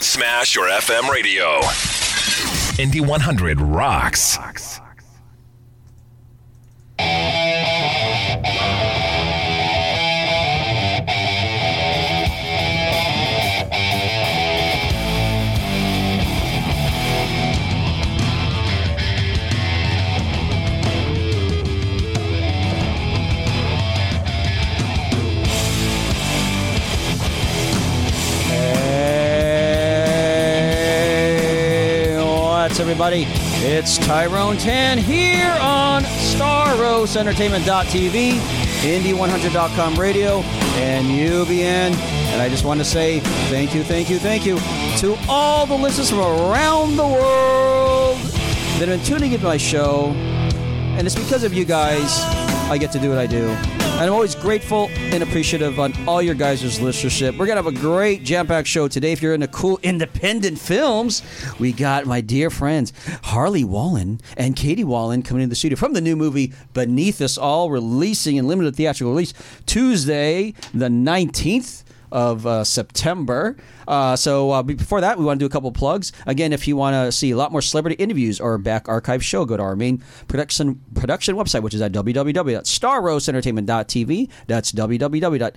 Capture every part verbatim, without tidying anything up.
Smash your F M radio. Indy one hundred rocks. Everybody, it's Tyrone Tan here on Staros Entertainment dot T V, Indy one hundred dot com radio, and U B N. And I just want to say thank you, thank you, thank you to all the listeners from around the world that have been tuning into my show. And it's because of you guys I get to do what I do. And I'm always grateful and appreciative on all your guys' listenership. We're going to have a great jam-packed show today. If you're into cool independent films, we got my dear friends Harley Wallen and Katie Wallen coming into the studio from the new movie Beneath Us All, releasing in limited theatrical release Tuesday the nineteenth of uh, September. Uh, so uh, before that, we want to do a couple plugs. Again, if you want to see a lot more celebrity interviews or back archive show, go to our main production production website, which is at w w w dot staros entertainment dot t v. That's w w w dot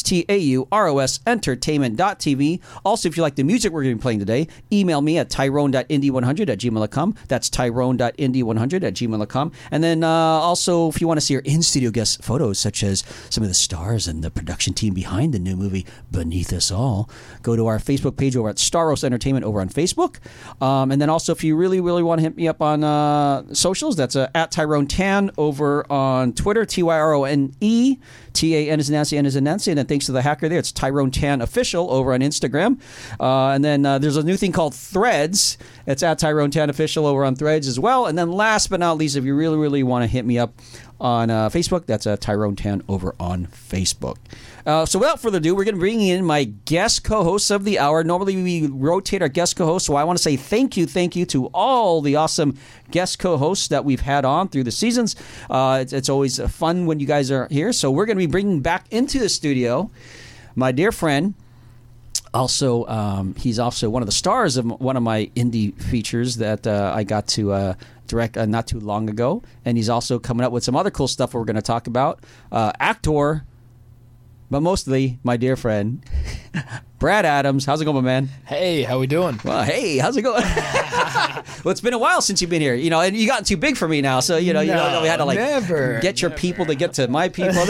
staros entertainment dot t v. Also, if you like the music we're going to be playing today, email me at tyrone dot indy one hundred at gmail dot com. That's tyrone dot indy one hundred at gmail dot com. And then uh, also, if you want to see our in-studio guest photos, such as some of the stars and the production team behind the new movie Beneath Us All, go to our Facebook page over at Staros Entertainment over on Facebook. Um, and then also, if you really, really want to hit me up on uh, socials, that's uh, at Tyrone Tan over on Twitter, T Y R O N E, T A N as in Nancy, N as in Nancy. And then thanks to the hacker there, it's Tyrone Tan Official over on Instagram. Uh, and then uh, there's a new thing called Threads. It's at Tyrone Tan Official over on Threads as well. And then last but not least, if you really, really want to hit me up on uh, Facebook, that's uh, Tyrone Tan over on Facebook. Uh, so without further ado, we're going to bring in my guest co-hosts of the hour. Normally we rotate our guest co-hosts, so I want to say thank you, thank you to all the awesome guest co-hosts that we've had on through the seasons. Uh, it's, it's always fun when you guys are here. So we're going to be bringing back into the studio my dear friend. Also, um, he's also one of the stars of one of my indie features that uh, I got to uh, direct uh, not too long ago. And he's also coming up with some other cool stuff we're going to talk about. Uh, actor, but mostly my dear friend, Brad Adams. How's it going, my man? Hey, how we doing? Well, hey, how's it going? Well, it's been a while since you've been here, you know, and you gotten too big for me now, so you know, you no, know, we had to like never, get your never. people to get to my people.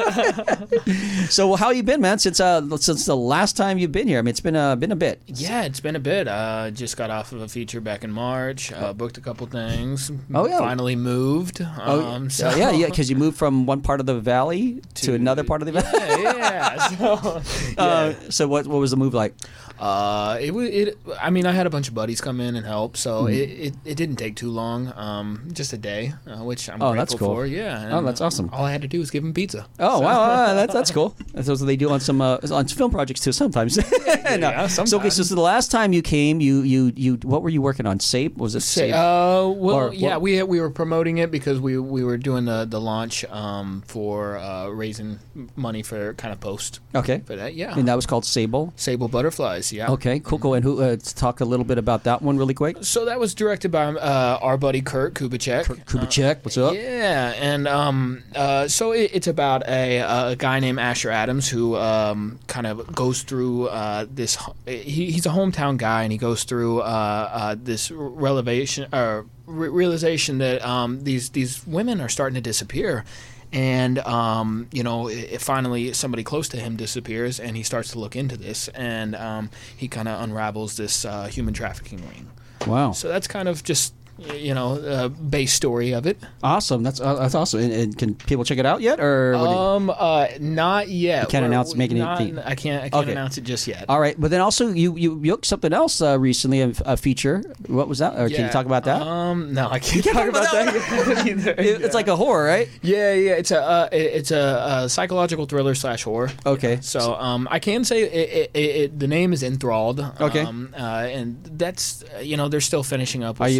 So, well, how you been, man? Since uh, since the last time you've been here, I mean, it's been uh, been a bit. Yeah, it's been a bit. Uh, just got off of a feature back in March. Uh, booked a couple things. Oh yeah. Finally moved. Um, oh so yeah, yeah, because you moved from one part of the valley to, to another part of the valley. Yeah, yeah. So, yeah. Uh, so what what was the move like? Uh, it was. It. I mean, I had a bunch of buddies come in and help, so Mm. it, it, it didn't take too long. Um, just a day, uh, which I'm Oh, grateful that's cool. for. Yeah. Oh, and, that's awesome. All I had to do was give them pizza. Oh So- wow, wow, that's that's cool. That's what they do on some uh, on film projects too. Sometimes. No. Yeah, So okay, sometimes. so, so the last time you came, you you you what were you working on? Sape? Was it Say, Sape? uh, well, Or yeah, what- we we were promoting it because we we were doing the the launch um, for uh, raising money for kind of post Okay. for that. Yeah, And that was called Sable. Sable Butterflies. Yeah. Okay, cool, cool. And who? Uh, let's talk a little bit about that one really quick. So that was directed by uh, our buddy Kurt Kubicek. Kurt Kubicek, Uh, what's up? Yeah, and um, uh, so it, it's about a, a guy named Asher Adams who um, kind of goes through uh, this. He, he's a hometown guy, and he goes through uh, uh, this revelation or re- realization that um, these these women are starting to disappear. And, um, you know, it, it finally somebody close to him disappears, and he starts to look into this, and um, he kind of unravels this uh, human trafficking ring. Wow, So that's kind of just, you know, uh, base story of it. awesome. That's uh, that's awesome. And, and can people check it out yet, or? what do you- Um, uh, not yet. You can't We're- announce- make not- anything- I can't. I can't Okay. announce it just yet. All right, but then also you you you hooked something else uh, recently, a, a feature. What was that? Or can you Yeah. talk about that? Um, no, I can't, can't talk talk about, about that either. It- It's like a horror, right? Yeah, yeah. It's a uh, it- it's a, a psychological thriller slash horror. Okay. So um, I can say it, it, it, it, the name is Enthralled. Okay. Um, uh, and that's uh, you know they're still finishing up. With Are you some- allowed to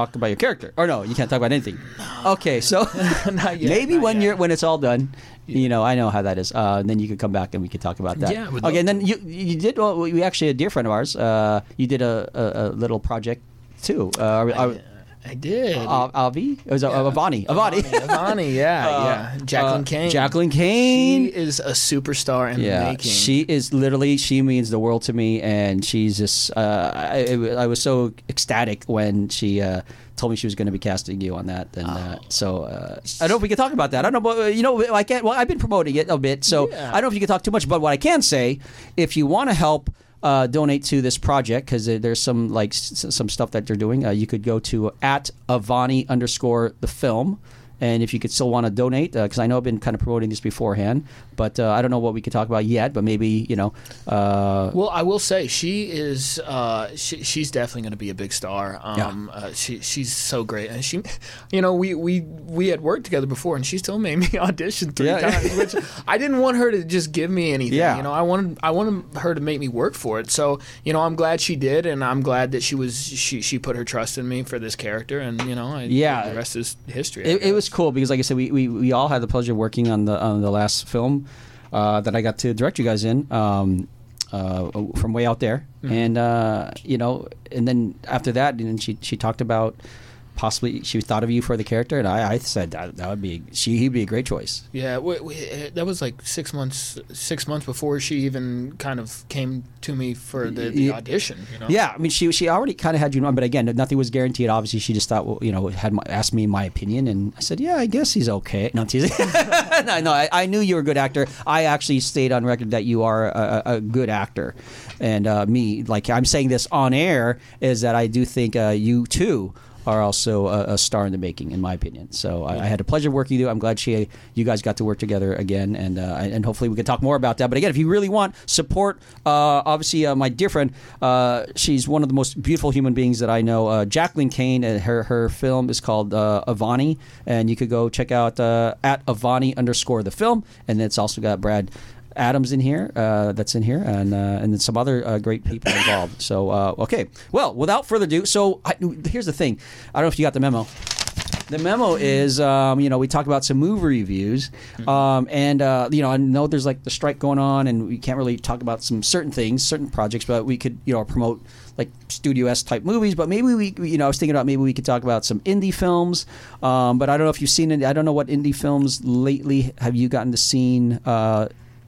talk about your character. Or no, you can't talk about anything. Okay, so Not yet, maybe not when yet. you're when it's all done, you know, I know how that is. Uh, then you could come back and we could talk about that. Yeah, I would okay, love and then you you did. Well, we actually a dear friend of ours. Uh, you did a, a, a little project too. Uh, are- are- I, I did. Uh, Avi? It was uh, Yeah. Avani. Avani. Avani, yeah, yeah. Jacqueline Uh, Kane. Jacqueline Kane. She is a superstar in the Yeah, making. she is literally, she means the world to me, and she's just, uh, I, I was so ecstatic when she uh, told me she was going to be casting you on that. And uh, Oh. so uh, I don't know if we can talk about that. I don't know, but, you know, I can't, well, I've been promoting it a bit, so Yeah. I don't know if you can talk too much, but what I can say, if you want to help, Uh, donate to this project because there's some like s- some stuff that they're doing. Uh, you could go to at Avani underscore the film, and if you could still want to donate, because I know I've been kind of promoting this beforehand, but uh, I don't know what we could talk about yet. But maybe you know. Uh, Well, I will say she is. Uh, she, she's definitely going to be a big star. Um, uh, she she's so great, and she, you know, we we we had worked together before, and she still made me audition three Yeah. times, which I didn't want her to just give me anything. Yeah. You know, I wanted I wanted her to make me work for it. So you know, I'm glad she did, and I'm glad that she was she she put her trust in me for this character, and you know, I, Yeah. the rest is history. I It, it guess. was cool because, like I said, we, we, we all had the pleasure of working on the on the last film uh, that I got to direct you guys in um, uh, from Way Out There, Mm-hmm. and uh, you know, and then after that, and then she she talked about possibly she thought of you for the character, and I, I said that, that would be she he'd be a great choice. Yeah, we, we, that was like six months six months before she even kind of came to me for the, the Yeah. audition. You know? Yeah, I mean, she she already kind of had you on, but again, nothing was guaranteed. Obviously, she just thought, well, you know, had my, asked me my opinion, and I said, yeah, I guess he's okay. No, I'm teasing. no, no, I, I knew you were a good actor. I actually stayed on record that you are a, a a good actor, and uh, me, like I'm saying this on air, is that I do think uh, you too are also a, a star in the making, in my opinion. So I, I had a pleasure working with you. I'm glad she, you guys got to work together again, and uh, and hopefully we can talk more about that. But again, if you really want support, uh, obviously uh, my dear friend, uh, she's one of the most beautiful human beings that I know. Uh, Jacqueline Kane, and her her film is called uh, Avani, and you could go check out uh, at Avani underscore the film, and it's also got Brad Adams in here, uh, that's in here, and uh, and then some other uh, great people involved. So uh, okay, well, without further ado, so I, here's the thing. I don't know if you got the memo. The memo is, um, you know, we talk about some movie reviews, um, and uh, you know, I know there's like the strike going on, and we can't really talk about some certain things, certain projects, but we could, you know, promote like Studio S type movies. But maybe we, you know, I was thinking about maybe we could talk about some indie films. Um, but I don't know if you've seen it. I don't know what indie films lately have you gotten to see. Uh,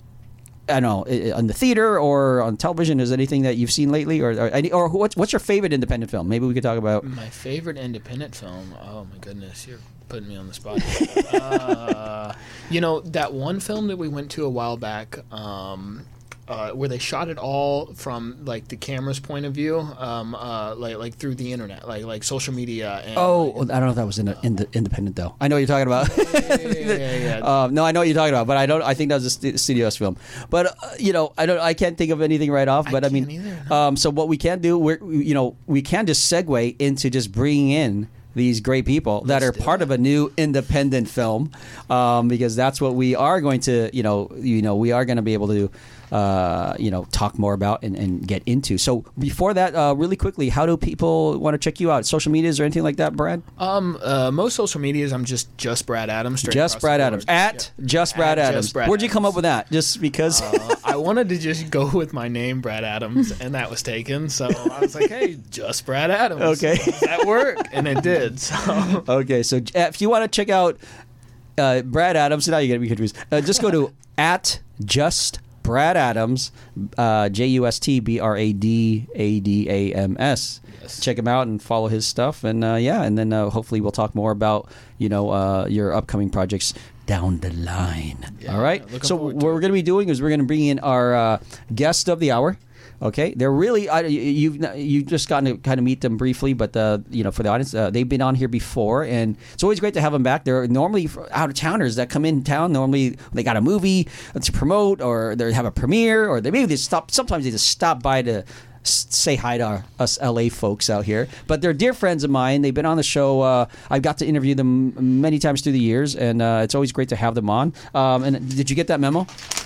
I don't know, i- on the theater or on television. Is there anything that you've seen lately, or or, any, or what's what's your favorite independent film? Maybe we could talk about. My favorite independent film. Oh my goodness, you're putting me on the spot. uh, you know that one film that we went to a while back, um, uh, where they shot it all from like the camera's point of view, um, uh, like like through the internet, like like social media. And, Oh, I don't know if that was in, in the independent though. I know what you're talking about. yeah, yeah, yeah, yeah. Um, no, I know what you're talking about, but I don't. I think that was a st- Studio S film. But uh, you know, I don't. I can't think of anything right off. But I, mean, can't either, no. um, so what we can do, we're you know, we can just segue into just bringing in these great people that Let's are do part it. of a new independent film, um, because that's what we are going to, you know, you know, we are going to be able to, uh, you know, talk more about and, and get into. So before that, uh, really quickly, how do people want to check you out? Social medias or anything like that, Brad? Um, uh, most social medias, I'm just just Brad Adams. Straight Just across the Brad board. Adams. At Yeah. Just Brad At Adams. Just Brad Where'd you come up Adams. with that? Just because? Uh, I wanted to just go with my name, Brad Adams, and that was taken. So I was like, "Hey, just Brad Adams." Okay. Does that work? And it did. So Okay, so uh, if you want to check out uh, Brad Adams, now you're going to be confused. Uh, just go to at Just Brad Adams, uh, J U S T B R A D A D A M S. Yes. Check him out and follow his stuff, and uh, yeah, and then uh, hopefully we'll talk more about you know uh, your upcoming projects down the line. Yeah, All right. looking So forward what to we're going to be doing is we're going to bring in our uh, guest of the hour. Okay, they're really I, you've you've just gotten to kind of meet them briefly, but uh, you know for the audience, uh, they've been on here before, and it's always great to have them back. They're normally out of towners that come in town. Normally they got a movie to promote, or they have a premiere, or they maybe they stop. Sometimes they just stop by to s- say hi to our, us L A folks out here. But they're dear friends of mine. They've been on the show. Uh, I've got to interview them many times through the years, and uh, it's always great to have them on. Um, and did you get that memo?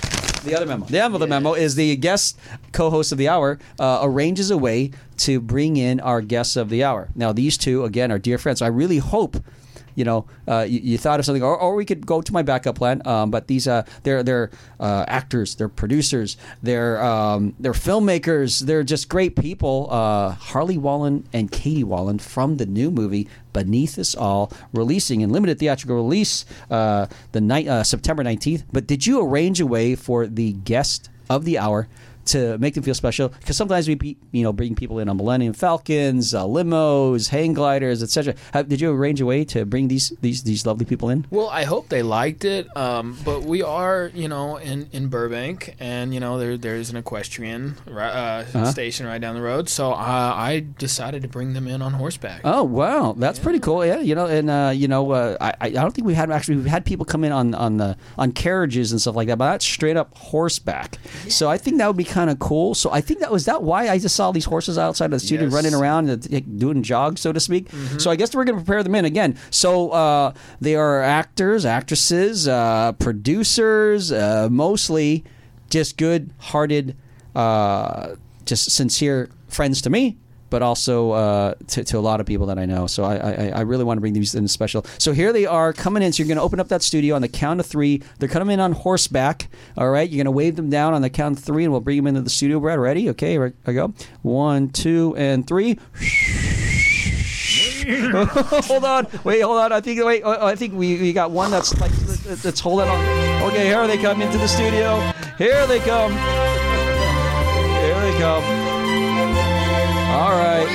The other memo. The other memo is the guest co-host of the hour uh, arranges a way to bring in our guests of the hour. Now, these two, again, are dear friends. So I really hope, you know, uh, you, you thought of something, or, or we could go to my backup plan. Um, but these, uh, they're they're uh, actors, they're producers, they're um, they're filmmakers, they're just great people. Uh, Harley Wallen and Katie Wallen from the new movie Beneath Us All, releasing in limited theatrical release uh, the night uh, September nineteenth. But did you arrange a way for the guest of the hour to make them feel special? Because sometimes we, be, you know, bring people in on Millennium Falcons, uh, limos, hang gliders, et cetera. Did you arrange a way to bring these these these lovely people in? Well, I hope they liked it. Um, but we are, you know, in, in Burbank, and you know, there there's an equestrian uh, uh-huh. station right down the road. So uh, I decided to bring them in on horseback. Oh wow, that's yeah. pretty cool. Yeah, you know, and uh, you know, uh, I I don't think we had actually we've had people come in on on the on carriages and stuff like that, but that's straight up horseback. Yeah. So I think that would be kind of cool. So I think that was that why I just saw these horses outside of the studio yes. running around and doing jogs, so to speak. Mm-hmm. So I guess we're going to prepare them in again. So uh, they are actors, actresses, uh, producers, uh, mostly just good-hearted, uh, just sincere friends to me, but also uh, to, to a lot of people that I know. So I, I, I really want to bring these in special. So here they are coming in. So you're going to open up that studio on the count of three. They're coming in on horseback. All right. You're going to wave them down on the count of three, and we'll bring them into the studio. Brad, ready? Okay, here I go. One, two, and three. Hold on. Wait, hold on. I think wait. I think we, we got one that's like that's holding on. Okay, here they come into the studio. Here they come. Here they come. All right.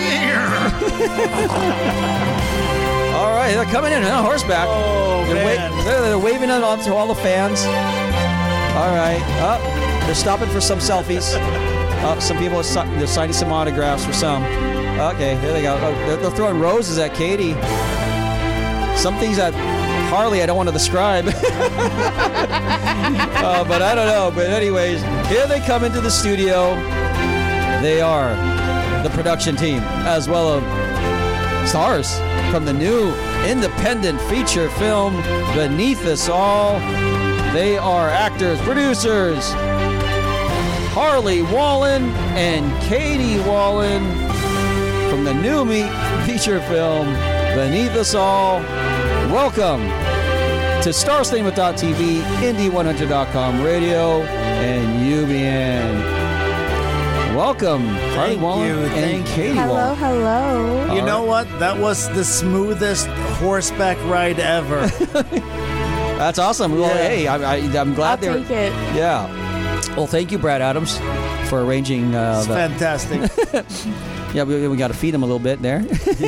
All right, they're coming in on horseback. Oh, they're, man. Wa- they're, they're waving it on to all the fans. All right. Up. Oh, they're stopping for some selfies. Uh, some people are si- they're signing some autographs for some. Okay, here they go. Oh, they're, they're throwing roses at Katie. Some things that Harley I don't want to describe. uh, but I don't know. But anyways, here they come into the studio. They are the production team, as well as stars from the new independent feature film Beneath Us All. They are actors, producers, Harley Wallen and Katie Wallen from the new me- feature film Beneath Us All. Welcome to Star Cinema dot T V, Indy one hundred dot com radio, and U B N. Welcome, Harley Wallen you, and Katie hello, Wallen. Hello, hello. You know what? That was the smoothest horseback ride ever. That's awesome. Well, Yeah. hey, I, I, I'm glad I'll they're. take it. Yeah. Well, thank you, Brad Adams, for arranging. Uh, It's the, fantastic. yeah, we, we got to feed him a little bit there.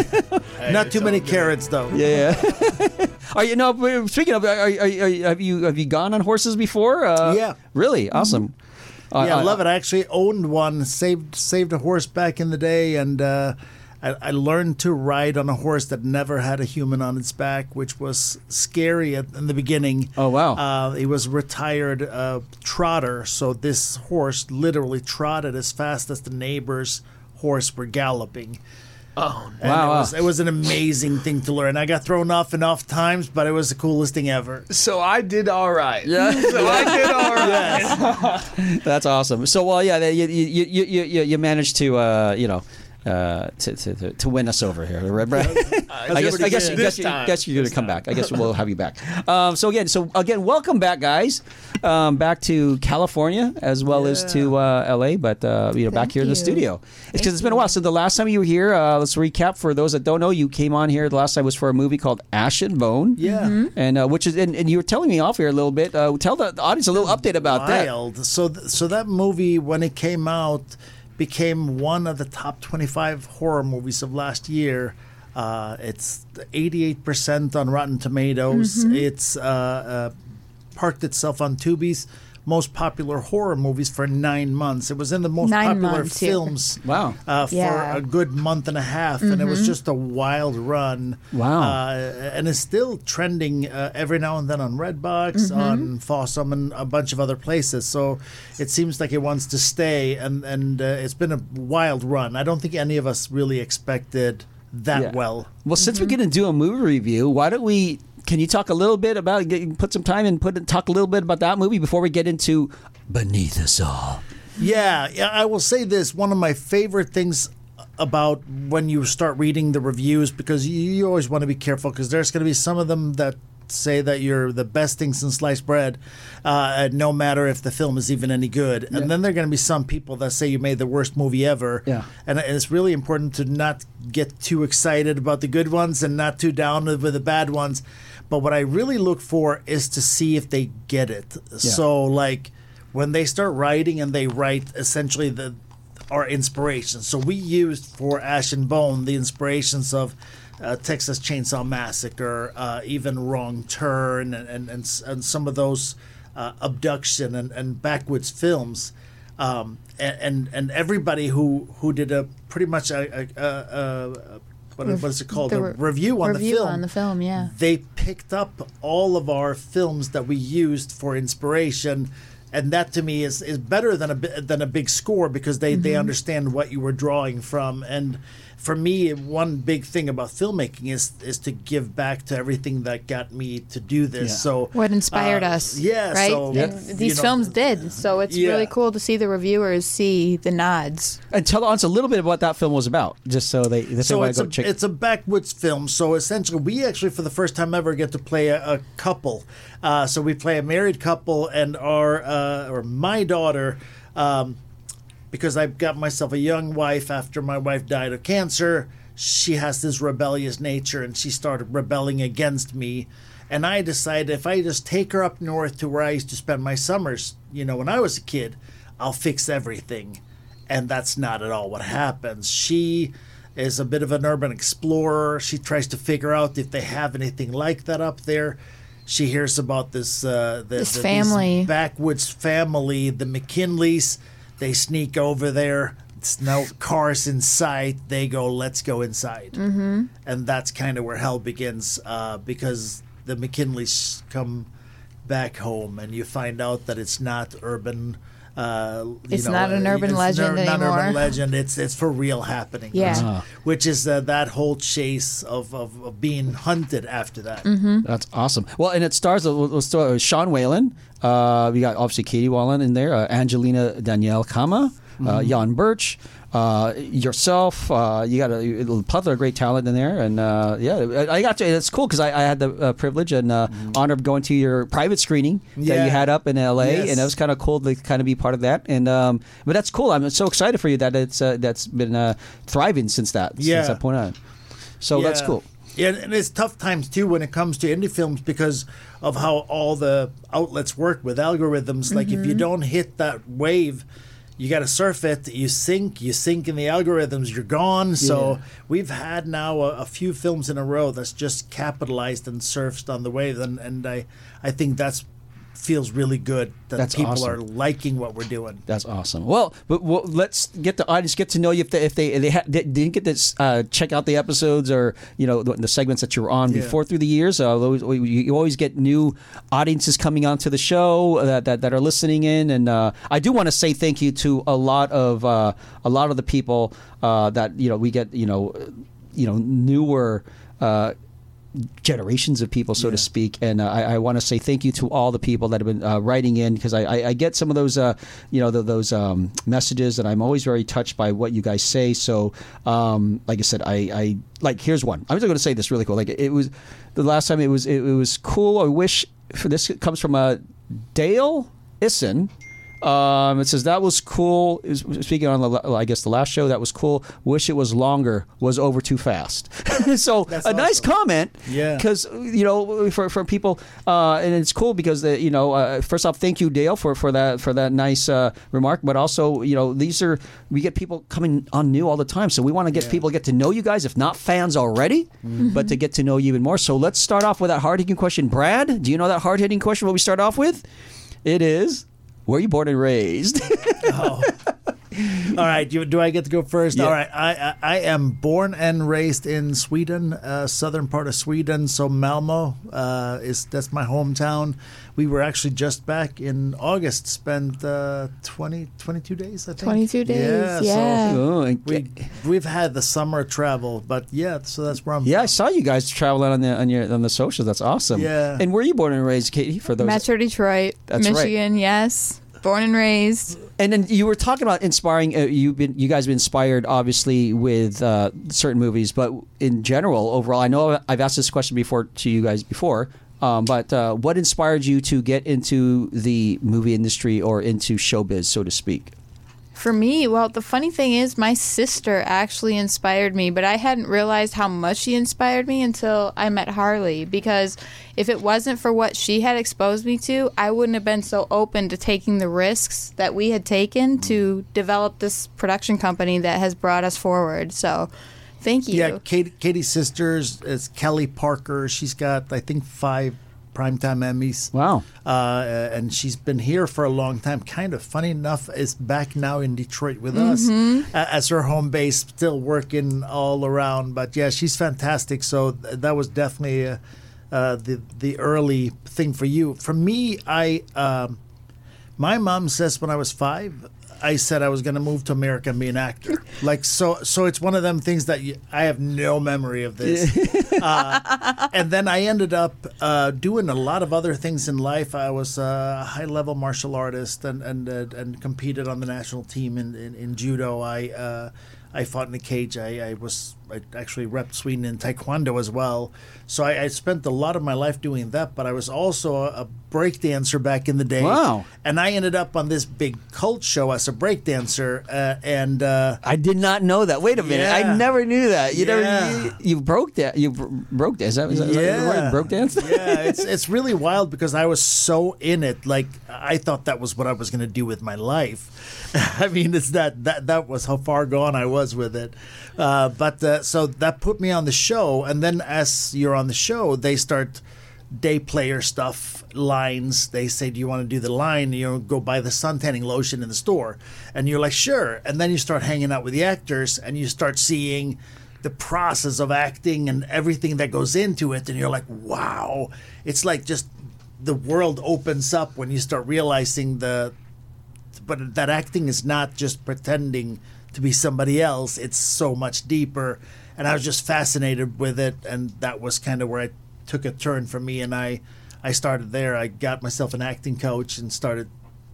Not too many carrots, though. yeah. yeah. Are you no? Speaking of, are, are, are, have you have you gone on horses before? Uh, Yeah. Really awesome. Uh, Yeah, I uh, love it. I actually owned one, saved saved a horse back in the day, and uh, I, I learned to ride on a horse that never had a human on its back, which was scary at, in the beginning. Oh, wow. Uh, he was a retired uh, trotter, so this horse literally trotted as fast as the neighbor's horse were galloping. Oh, And Wow, it wow. was, it was an amazing thing to learn. I got thrown off enough times, but it was the coolest thing ever. so I did all right. Yeah. So I did all right. That's awesome. So, well, yeah, you you you you, you, you managed to uh, you know. Uh, to, to to to win us over here, right, Brad? I guess I guess, good. guess, This you, time. guess you're going This to come time. back. I guess we'll have you back. Um, so again, so again, welcome back, guys, um, back to California as well as to uh, L A, but uh, you know, back Thank here in the you. studio. It's Thank because it's been a while. So the last time you were here, uh, let's recap for those that don't know. You came on here the last time was for a movie called Ash and Bone. Yeah. Mm-hmm. and uh, which is and, and you were telling me off here a little bit. Uh, tell the audience a little update about that. Wild. So, th- so that movie, when it came out, became one of the top twenty-five horror movies of last year. Uh, it's eighty-eight percent on Rotten Tomatoes. Mm-hmm. It's uh, uh, parked itself on Tubi's most popular horror movies for nine months. It was in the most Nine popular months, yeah. films Wow. uh, for Yeah. a good month and a half, and it was just a wild run. Wow. Uh, and it's still trending uh, every now and then on Redbox, on Fossum, and a bunch of other places. So it seems like it wants to stay, and, and uh, it's been a wild run. I don't think any of us really expected that Yeah. well. Well, since we're going to do a movie review, why don't we? Can you talk a little bit about get, put some time and put talk a little bit about that movie before we get into beneath us all. Yeah, yeah. I will say this: one of my favorite things about when you start reading the reviews, because you, you always want to be careful, because there's going to be some of them that say that you're the best thing since sliced bread, uh, no matter if the film is even any good. Yeah. And then there are going to be some people that say you made the worst movie ever. Yeah. And it's really important to not get too excited about the good ones and not too down with the bad ones. But what I really look for is to see if they get it. Yeah. So, like, when they start writing and they write essentially the our inspiration. So we used for Ash and Bone the inspirations of uh, Texas Chainsaw Massacre, uh, even Wrong Turn, and and, and, and some of those uh, abduction and, and backwoods films. Um, and, and and everybody who, who did a pretty much a, a, a, a what, what is it called? The a review on review the film. on the film, yeah. They picked up all of our films that we used for inspiration. And that to me is, is better than a than a big score, because they, mm-hmm. they understand what you were drawing from. And for me, one big thing about filmmaking is is to give back to everything that got me to do this. Yeah. So what inspired uh, us? Yeah, right. So, and you these know, films did. So it's yeah. really cool to see the reviewers see the nods. And tell us a little bit of what that film was about, just so they. If So they it's go a check. it's a backwoods film. So essentially, we actually for the first time ever get to play a, a couple. Uh, so we play a married couple, and our uh, or my daughter, um, because I've got myself a young wife after my wife died of cancer. She has this rebellious nature, and she started rebelling against me. And I decided if I just take her up north to where I used to spend my summers, you know, when I was a kid, I'll fix everything. And that's not at all what happens. She is a bit of an urban explorer. She tries to figure out if they have anything like that up there. She hears about this uh, the, This the, family. these backwoods family, the McKinleys. They sneak over there. It's no cars in sight. They go, let's go inside. Mm-hmm. And that's kind of where hell begins, uh, because the McKinleys come back home, and you find out that it's not urban. Uh, you It's know, not an urban it's legend not, not anymore. urban legend. It's it's for real happening. Yeah. Ah. Which is uh, that whole chase of, of, of being hunted after that. Mm-hmm. That's awesome. Well, and it stars uh, uh, Sean Whalen. Uh, we got obviously Katie Wallen in there. Uh, Angelina Danielle Kama. Uh, Jan Birch. Uh, yourself. Uh, you got a, a plethora of great talent in there. And uh, yeah, I got to. It's cool because I, I had the uh, privilege and uh, honor of going to your private screening that Yeah. you had up in L A, Yes. and it was kind of cool to kind of be part of that. And um, but that's cool. I'm so excited for you that it's uh, that's been uh, thriving since that Yeah. since that point on. So that's Yeah. cool. Yeah, and it's tough times too when it comes to indie films because of how all the outlets work with algorithms. Like if you don't hit that wave, you got to surf it. You sink, you sink in the algorithms. You're gone. So Yeah. we've had now a, a few films in a row that's just capitalized and surfed on the wave, and and I I think that's feels really good that That's people awesome. are liking what we're doing. That's awesome. Well, but well, let's get the audience get to know you if they if they, they, ha- they didn't get to uh, check out the episodes or you know the, the segments that you were on Yeah. before through the years. Uh, those, you, you always get new audiences coming onto the show that that, that are listening in, and uh, I do want to say thank you to a lot of uh, a lot of the people uh, that you know we get you know you know newer. Uh, generations of people, so Yeah. to speak, and uh, I, I want to say thank you to all the people that have been uh, writing in because I, I, I get some of those, uh, you know, the, those um, messages, and I'm always very touched by what you guys say. So, um, like I said, I, I like here's one. I'm just going to say this really cool. Like it was the last time it was it, it was cool. I wish for this comes from a Dale Issen. Um, it says that was cool. It was, speaking on the, I guess the last show, that was cool. Wish it was longer. Was over too fast. so That's a nice awesome. comment. Yeah. Because you know, for for people, uh, and it's cool because the, you know, uh, first off, thank you, Dale, for, for that for that nice uh, remark. But also, you know, these are we get people coming on new all the time, so we want to get Yeah. people to get to know you guys, if not fans already, but to get to know you even more. So let's start off with that hard hitting question, Brad. Do you know that hard hitting question? What we start off with? It is. Where are you born and raised? Oh. All right, do, do I get to go first? Yeah. All right, I, I I am born and raised in Sweden, uh, southern part of Sweden. So Malmo uh, is that's my hometown. We were actually just back in August. Spent uh, twenty, twenty-two days, I think. twenty-two days, Yeah. yeah. So Oh, and- we we've had the summer travel, but yeah, so that's where I'm. yeah, I saw you guys traveling on the on your on the socials. That's awesome. Yeah. And where are you born and raised, Katie? For those, Metro Detroit, That's right. Michigan, yes. Born and raised. And then you were talking about inspiring. Uh, you've been, you guys have been inspired, obviously, with uh, certain movies, but in general, overall, I know I've asked this question before to you guys before. Um, but uh, what inspired you to get into the movie industry or into showbiz, so to speak? For me, well, the funny thing is my sister actually inspired me, but I hadn't realized how much she inspired me until I met Harley, because if it wasn't for what she had exposed me to, I wouldn't have been so open to taking the risks that we had taken to develop this production company that has brought us forward. So thank you. Yeah, Katie, Katie's sisters is Kelly Parker. She's got, I think, five Primetime Emmys. Wow. Uh, and she's been here for a long time. Kind of funny enough, is back now in Detroit with us uh, as her home base, still working all around. But yeah, she's fantastic. So th- that was definitely uh, uh, the the early thing for you. For me, I um, my mom says when I was five, I said I was going to move to America and be an actor. Like, so so it's one of them things that you, I have no memory of this. uh, and then I ended up uh, doing a lot of other things in life. I was a high-level martial artist and and uh, and competed on the national team in, in, in judo. I uh, I fought in a cage. I, I was I actually repped Sweden in taekwondo as well. So I, I spent a lot of my life doing that. But I was also a, a break dancer back in the day. Wow. And I ended up on this big cult show as a break dancer. Uh, and uh, I did not know that. Wait a minute. Yeah. I never knew that. You Yeah. never. You, you broke that. You br- broke dance. Is that, is that, is that the word? Broke dance? yeah, it's it's really wild because I was so in it. Like I thought that was what I was going to do with my life. I mean, it's that that that was how far gone I was with it. Uh, but uh, so that put me on the show, and then as you're on the show, they start day player stuff, lines. They say, "Do you want to do the line? You know, go buy the sun tanning lotion in the store," and you're like, "Sure." And then you start hanging out with the actors, and you start seeing the process of acting and everything that goes into it, and you're like, "Wow!" It's like just the world opens up when you start realizing the. But that acting is not just pretending to be somebody else. It's so much deeper. And I was just fascinated with it. And that was kind of where I took a turn for me. And I, I started there. I got myself an acting coach and started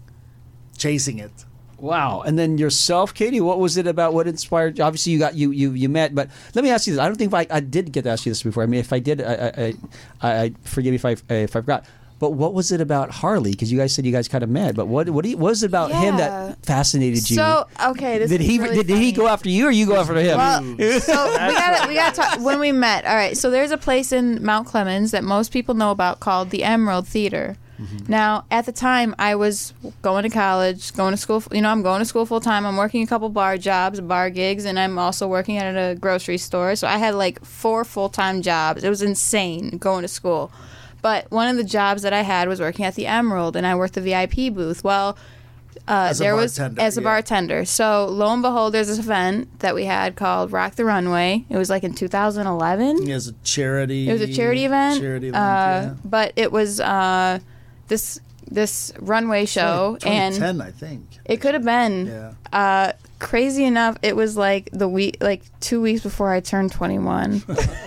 chasing it. Wow. And then yourself, Katie, what was it about? What inspired you? Obviously, you got you you you met, but let me ask you this. I don't think I, I did get to ask you this before. I mean, if I did, I I, I, I forgive me if I if I forgot. But what was it about Harley? Because you guys said you guys kind of met. But what what, do you, what was it about him Yeah. that fascinated you? So okay, this did is he really did, did he funny. go after you or you go after him? Well, so we got we got to talk when we met. All right, so there's a place in Mount Clemens that most people know about called the Emerald Theater. Mm-hmm. Now, at the time, I was going to college, going to school. You know, I'm going to school full time. I'm working a couple bar jobs, bar gigs, and I'm also working at a grocery store. So I had like four full time jobs. It was insane going to school. But one of the jobs that I had was working at the Emerald, and I worked the V I P booth. Well, uh, As a there was bartender, as a yeah. bartender. So lo and behold, there's this event that we had called Rock the Runway. It was like in two thousand eleven. It was a charity. It was a charity event. Charity event, uh, yeah. But it was uh, this this runway show, twenty and ten, I think. it could have been. Yeah. Uh, crazy enough, it was like the week, like two weeks before I turned twenty-one.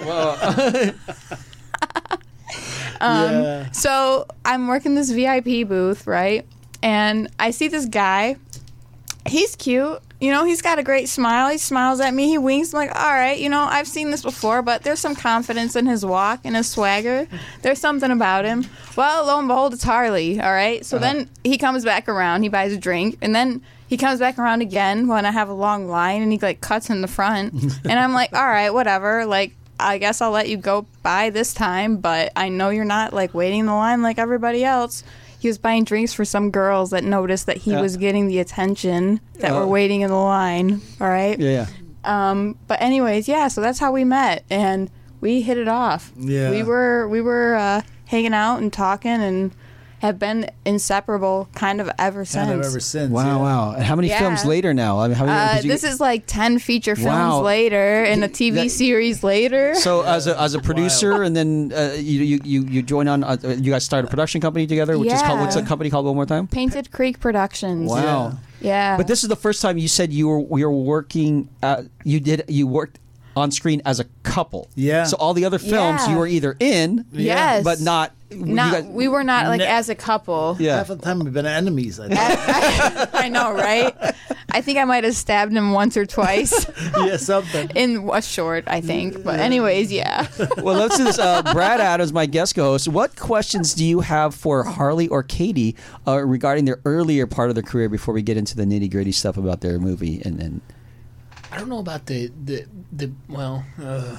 Um, yeah. So I'm working this V I P booth, right? And I see this guy. He's cute. You know, he's got a great smile. He smiles at me. He winks. I'm like, all right, you know, I've seen this before, but there's some confidence in his walk and his swagger. There's something about him. Well, lo and behold, it's Harley, all right? So Uh-huh. then he comes back around. He buys a drink. And then he comes back around again when I have a long line, and he, like, cuts in the front. And I'm like, all right, whatever. Like, I guess I'll let you go by this time, but I know you're not, like, waiting in the line like everybody else. He was buying drinks for some girls that noticed that he Yeah. was getting the attention that Oh. were waiting in the line, all right? Yeah. Um, but anyways, yeah, so that's how we met, and we hit it off. Yeah. We were, we were uh, hanging out and talking and have been inseparable kind of ever since. Kind of ever since. Wow, yeah. wow. And how many Yeah. films later now? I mean, how many, Uh, 'cause you- this is like ten feature films Wow. later and a T V That- series later. So as a as a producer, and then uh, you, you you you join on. Uh, you guys start a production company together, which is called what's the Yeah. company called one more time? Painted Creek Productions. Wow. Yeah. But this is the first time you said you were you were working. Uh, you did you worked on screen as a couple. Yeah. So all the other films Yeah. you were either in, Yes. but not not guys- we were not like Ne- as a couple. Yeah. Half of the time we've been enemies. I think. I know, right? I think I might have stabbed him once or twice Yeah, something. in a short, I think. But anyways, yeah. Well, let's do this. Uh, Brad Adams, my guest co-host. What questions do you have for Harley or Katie uh, regarding their earlier part of their career before we get into the nitty gritty stuff about their movie? And then, I don't know about the the the well. Uh,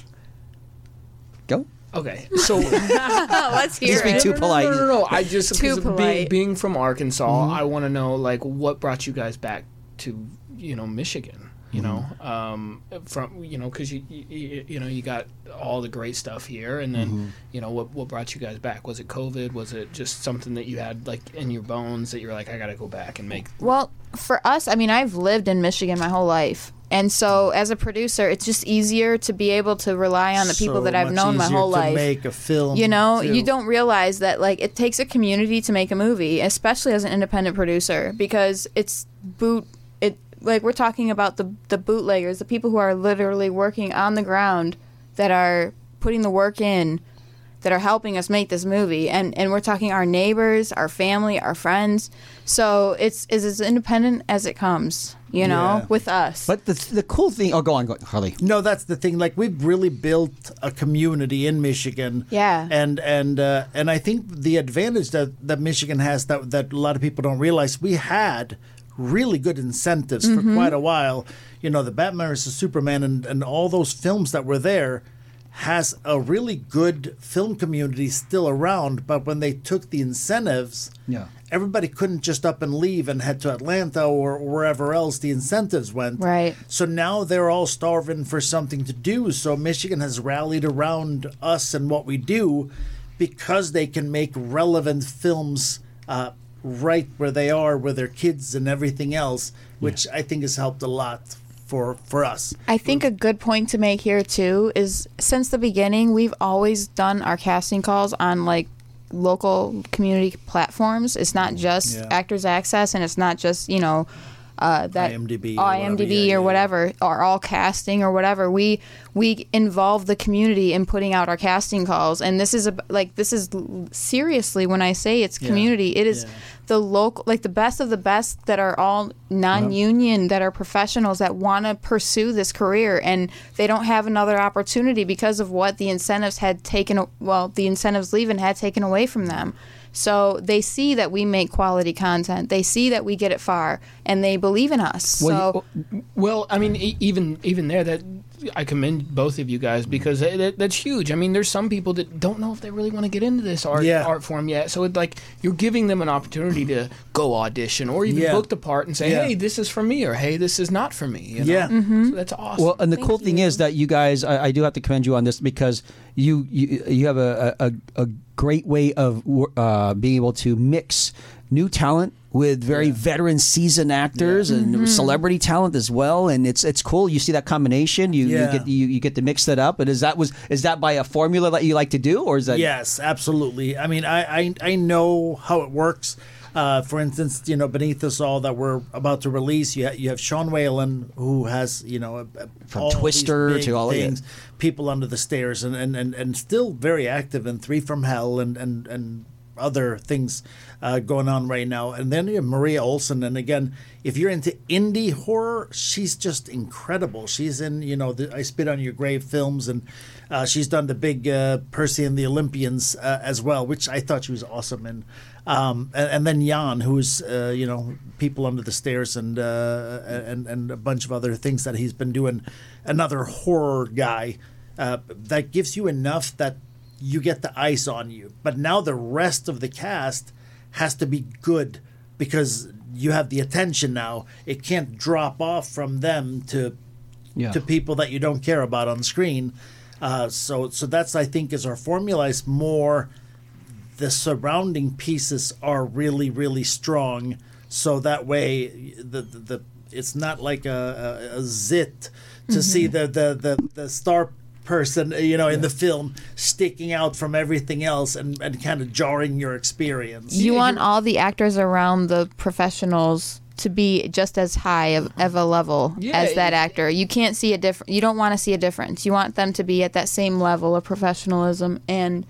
go. okay, so Let's hear Just be it. too polite. No, no, no, no. I just Too 'cause of being, polite. being from Arkansas, I want to know like what brought you guys back to you know Michigan. You know, um, from you know because you, you you know you got all the great stuff here, and then you know what what brought you guys back? Was it COVID? Was it just something that you had like in your bones that you were like, I got to go back and make? Well, for us, I mean, I've lived in Michigan my whole life. And so as a producer, it's just easier to be able to rely on the people So that I've much known my easier whole to life. Make a film. You know, too. you don't realize that like it takes a community to make a movie, especially as an independent producer, because it's boot it like we're talking about the the bootleggers, the people who are literally working on the ground that are putting the work in, that are helping us make this movie, and and we're talking our neighbors, our family, our friends. So it's is as independent as it comes, you know, Yeah. with us. But the the cool thing. Oh, go on, go on, Harley. No, that's the thing. Like we've really built a community in Michigan. Yeah. And and uh, and I think the advantage that, that Michigan has that that a lot of people don't realize, we had really good incentives Mm-hmm. for quite a while. You know, the Batman versus Superman and, and all those films that were there has a really good film community still around. But when they took the incentives, Yeah. everybody couldn't just up and leave and head to Atlanta or wherever else the incentives went. Right. So now they're all starving for something to do. So Michigan has rallied around us and what we do because they can make relevant films uh, right where they are, with their kids and everything else, which I think has helped a lot for for us. I think a good point to make here too is since the beginning we've always done our casting calls on like local community platforms. It's not just Yeah. Actors Access, and it's not just you know uh, that IMDb or IMDb whatever, yeah, or yeah. whatever, or all casting or whatever. We we involve the community in putting out our casting calls, and this is a, like this is seriously when I say it's community, it is. Yeah. The local, like the best of the best that are all non-union, that are professionals that want to pursue this career, and they don't have another opportunity because of what the incentives had taken. Well, the incentives leaving had taken away from them. So they see that we make quality content. They see that we get it far, and they believe in us. Well, so Well, I mean, e- even even there, that I commend both of you guys because that, that, that's huge. I mean, there's some people that don't know if they really want to get into this art Yeah. art form yet. So it's like you're giving them an opportunity to go audition or even Yeah. book the part and say, Yeah. "Hey, this is for me," or "Hey, this is not for me." You know? Yeah. So that's awesome. Well, and the Thank cool thing you. is that you guys, I, I do have to commend you on this because you you, you have a, a, a great way of uh, being able to mix new talent with very veteran, seasoned actors and Mm-hmm. celebrity talent as well, and it's it's cool. You see that combination. You, Yeah. you get you, you get to mix that up. And is that was is that by a formula that you like to do, or is that Yes, absolutely. I mean, I I, I know how it works. Uh, for instance, you know, Beneath Us All that we're about to release, you, ha- you have Sean Whalen, who has, you know, a, a, From all these Twister big to all of it. things, People Under the Stairs, and, and, and, and still very active in Three from Hell and, and, and other things uh, going on right now. And then you have Maria Olsen. And again, if you're into indie horror, she's just incredible. She's in, you know, the I Spit on Your Grave films, and uh, she's done the big uh, Percy and the Olympians uh, as well, which I thought she was awesome in. Um, and, and then Jan, who's, uh, you know, People Under the Stairs and, uh, and, and a bunch of other things that he's been doing. Another horror guy uh, that gives you enough that you get the ice on you. But now the rest of the cast has to be good because you have the attention now. It can't drop off from them to Yeah. to people that you don't care about on screen. Uh, so so that's, I think, is our formula is more the surrounding pieces are really, really strong. So that way the the, the it's not like a, a, a zit to see the, the, the, the star person, you know, in the film sticking out from everything else and, and kind of jarring your experience. you want all the actors around the professionals to be just as high of, of a level Yeah, as that it- actor. You can't see a different. You don't want to see a difference. You want them to be at that same level of professionalism and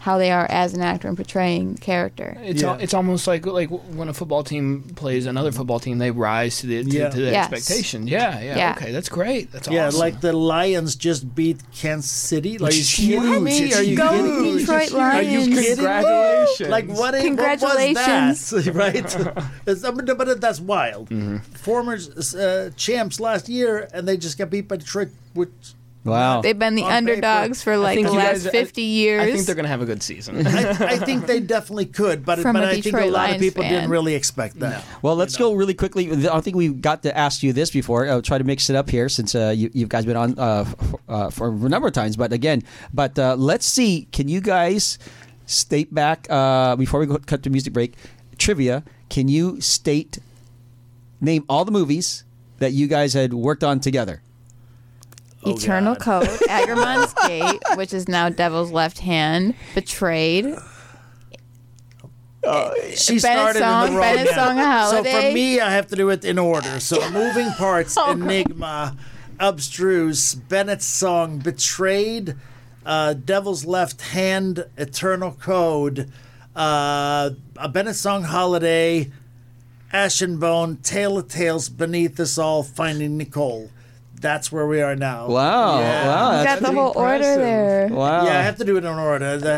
how they are as an actor and portraying character. It's Yeah. al- it's almost like like when a football team plays another football team, they rise to the to, Yeah. to the Yes. expectation. Yeah, yeah, Yeah. Okay, that's great. That's Yeah, awesome. like the Lions just beat Kansas City. Like, is huge. me? It's Are you Go kidding me? Detroit Are you Lions. kidding? Congratulations. Like what? Congratulations. What was that? Right? It's, I mean, but that's wild. Mm-hmm. Former uh, champs last year, and they just got beat by Detroit. Which Wow. They've been the On underdogs paper. for like think the you last guys- I- fifty years. I think they're gonna have a good season. I, I think they definitely could, but From but a I think a Detroit lot Lions of people fan. didn't really expect that. Well, let's go really quickly. I think we've got to ask you this before. I'll try to mix it up here since uh, you, you guys been on uh, f- uh, for a number of times. But again, but uh, let's see. Can you guys state back uh, before we go cut to music break? Trivia. Can you state name all the movies that you guys had worked on together? Oh, Eternal God. Code, Agramon's Gate, which is now Devil's Left Hand, Betrayed. She Bennett's started Song, in the wrong Bennett's hand. Song, A So Holiday. for me, I have to do it in order. So moving parts, Oh. Enigma, Abstruse, Bennett's Song, Betrayed, uh, Devil's Left Hand, Eternal Code, uh, a Bennett's Song Holiday, Ashen Bone, Tale of Tales, Beneath Us All, Finding Nicole. That's where we are now. Wow. Yeah. Wow. You That's got the pretty whole order impressive. there. Wow. Yeah, I have to do it in order. The-